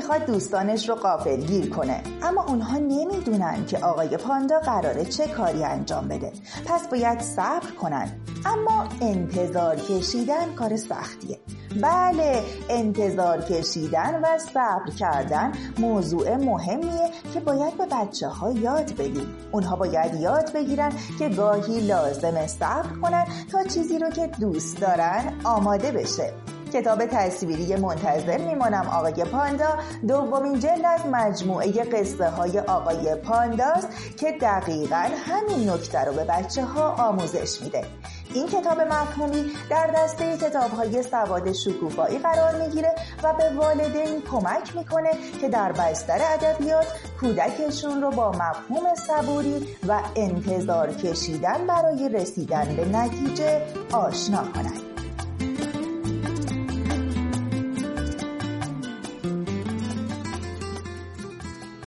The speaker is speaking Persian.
میخواد دوستانش رو غافلگیر کنه، اما اونها نمیدونن که آقای پاندا قراره چه کاری انجام بده، پس باید صبر کنن. اما انتظار کشیدن کار سختیه. بله، انتظار کشیدن و صبر کردن موضوع مهمیه که باید به بچه‌ها یاد بدیم. اونها باید یاد بگیرن که گاهی لازمه صبر کنن تا چیزی رو که دوست دارن آماده بشه. کتاب تصویری منتظر میمانم آقای پاندا دومین جلد از مجموعه قصه های آقای پانداست که دقیقاً همین نکته رو به بچه‌ها آموزش میده. این کتاب مفهومی در دسته کتاب‌های سواد شکوفایی قرار میگیره و به والدین کمک میکنه که در بستر ادبیات کودکشون رو با مفهوم صبوری و انتظار کشیدن برای رسیدن به نتیجه آشنا کنند.